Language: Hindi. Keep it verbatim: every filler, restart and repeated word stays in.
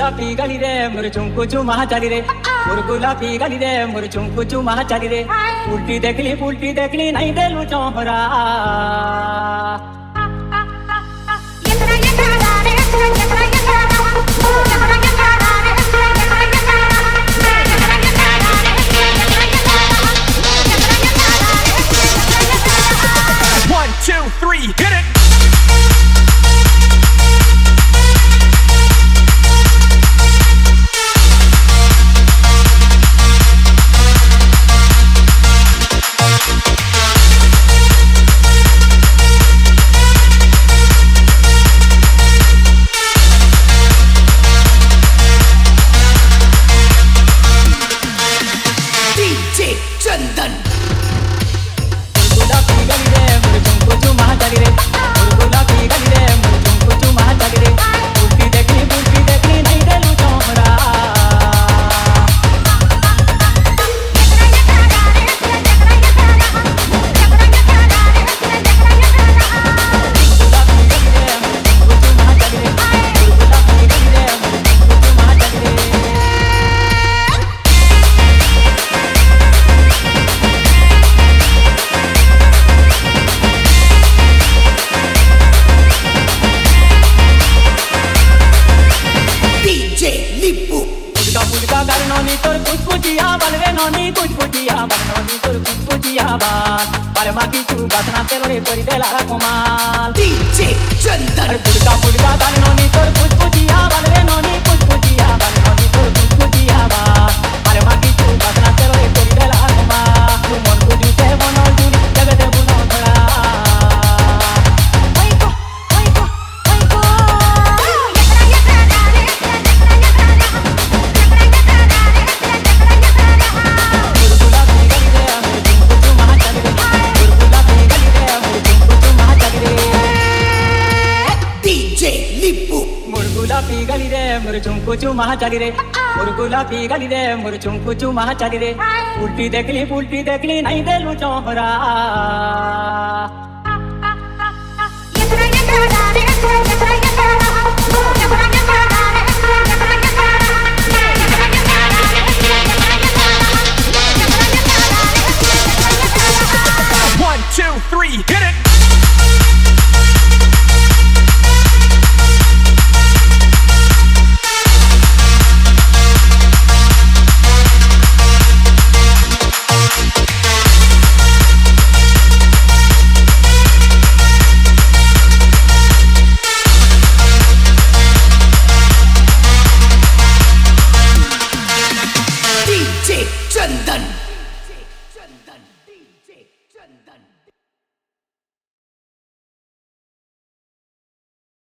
गुलाबी गली रे मोर चुमकु चुमा चाली रे मोर गुलाबी गली रे मोर चुमकु चुमा चाली रे उल्टी देखली पुल्टी देखली नहीं देलु Chouhara One, two, three, hit it! D J चंदन गुलाबी गली रे मोर चुमकु चुमा चाली रे मोर गुलाबी गली रे मोर चुमकु चुमा चाली रे उल्टी देखली पुल्टी देखली नहीं देलु चौहरा पुलका कर नोनी तोर कुछ कुचिया बल रे नोनी कुछ कुचिया बल नोनी तोर कुछ कुचिया बाल पर मा की तू बतना तेरो रे करी देला कमाल D J चंदन पुलका पुलका कर नोनी तोर कुछ कुचिया बल रे नोनी कुछ कुचिया बल नोनी तोर कुछ कुचिया बाल पर मा की तू बतना तेरो रे करी देला कमाल तू मन को दिते मनो जुली जगते बुनो थोड़ा ओई को ओई को ओई को गुलाबी गली रे मोर चुमकु चुमा चाली रे मोर गुलाबी गली रे मोर चुमकु चुमा चाली रे उल्टी देखली पुल्टी देखली नहीं देलु चौहरा ये